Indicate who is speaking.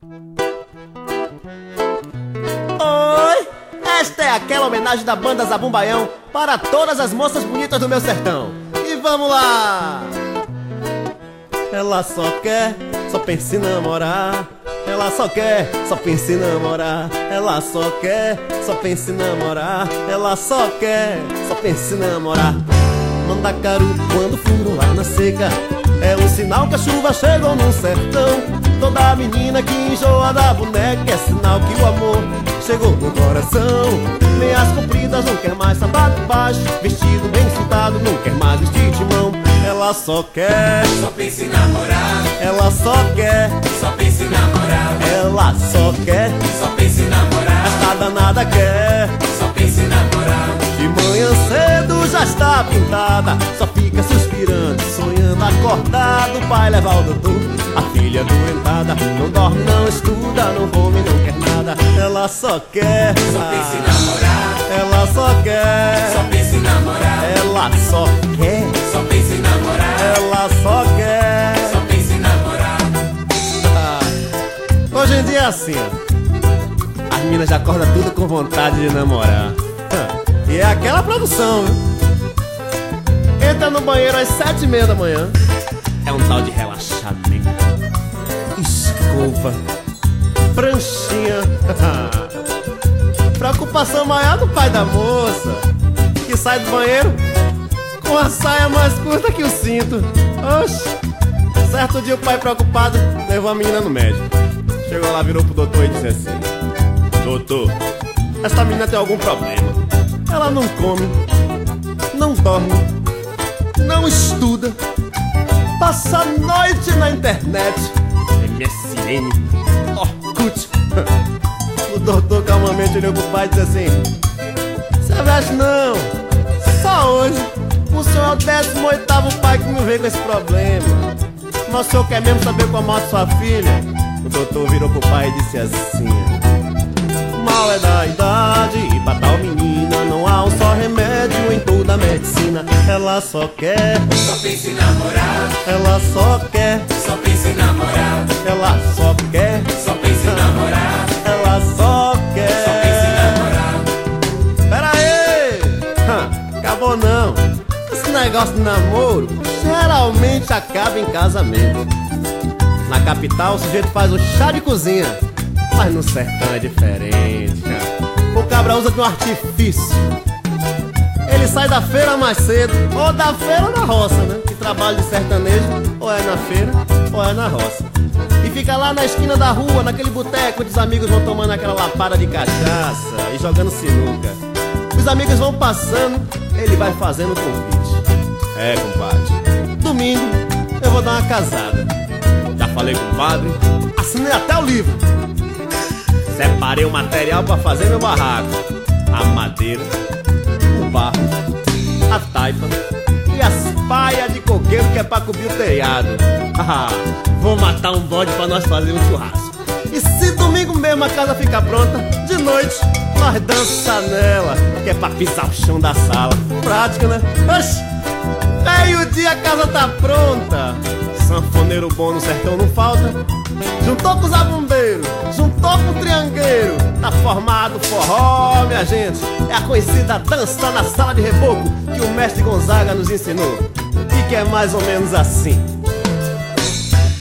Speaker 1: Oi, esta é aquela homenagem da banda Zabum Baião para todas as moças bonitas do meu sertão. E vamos lá! Ela só quer, só pensa em namorar. Ela só quer, só pensa em namorar. Ela só quer, só pensa em namorar. Ela só quer, só pensa em namorar. Mandacaru quando furo lá na seca é um sinal que a chuva chegou no sertão. Toda menina que enjoa da boneca é sinal que o amor chegou no coração. Meias compridas não quer mais sapato baixo, vestido bem sentado não quer mais vestir de mão. Ela só quer,
Speaker 2: só pensa em namorar.
Speaker 1: Ela só quer,
Speaker 2: só pensa em namorar.
Speaker 1: Ela só quer,
Speaker 2: só pensa em namorar.
Speaker 1: Esta danada quer,
Speaker 2: só pensa em namorar.
Speaker 1: De manhã cedo já está pintada, só fica suspirando, sonhando acordado. O pai leva ao doutor, a filha doentada, não dorme, não estuda, não come, não quer nada. Ela só quer,
Speaker 2: só pensa em namorar.
Speaker 1: Ela só quer,
Speaker 2: só pensa em namorar.
Speaker 1: Ela só quer,
Speaker 2: só pensa em namorar.
Speaker 1: Ela só quer,
Speaker 2: só pensa em namorar.
Speaker 1: Hoje em dia é assim, ó. As meninas já acordam tudo com vontade de namorar. E é aquela produção, viu? Entra no banheiro às 7h30 da manhã. É um tal de relaxamento, escova, pranchinha. Preocupação maior do pai da moça, que sai do banheiro com a saia mais curta que o cinto. Oxi. Certo dia o pai preocupado levou a menina no médico. Chegou lá, virou pro doutor e disse assim: doutor, esta menina tem algum problema. Ela não come, não dorme, não estuda, passa a noite na internet, MSN, Orkut. O doutor calmamente olhou pro pai e disse assim: você veste não, só hoje. O senhor é o 18º pai que me veio com esse problema. Mas o senhor quer mesmo saber como é a sua filha? O doutor virou pro pai e disse assim: mal é da idade e pra tal menina não há um só remédio em toda a medicina. Ela só quer,
Speaker 2: só pensa em namorar.
Speaker 1: Ela só quer,
Speaker 2: só pensa em namorar.
Speaker 1: Ela só quer,
Speaker 2: só pensa em namorar.
Speaker 1: Ela só quer,
Speaker 2: só pensa em namorar.
Speaker 1: Pera aí, acabou não. Esse negócio de namoro geralmente acaba em casamento. Na capital o sujeito faz o chá de cozinha, mas no sertão é diferente. O cabra usa de um artifício. Ele sai da feira mais cedo, ou da feira ou na roça, né? Que trabalho de sertanejo ou é na feira ou é na roça. E fica lá na esquina da rua, naquele boteco onde os amigos vão tomando aquela lapada de cachaça e jogando sinuca. Os amigos vão passando, ele vai fazendo convite. É, compadre, domingo eu vou dar uma casada. Já falei com o padre, assinei até o livro. Separei o material pra fazer meu barraco: a madeira, o barro, a taipa e as paias de coqueiro que é pra cobrir o telhado. Vou matar um bode pra nós fazer um churrasco. E se domingo mesmo a casa ficar pronta, de noite nós dança nela, que é pra pisar o chão da sala. Prática, né? Oxi, meio-dia a casa tá pronta. Sanfoneiro bom no sertão não falta. Juntou com os abumbeiros, juntou com o triangueiro, tá formado forró, minha gente. É a conhecida dança na sala de reboco que o mestre Gonzaga nos ensinou, e que é mais ou menos assim.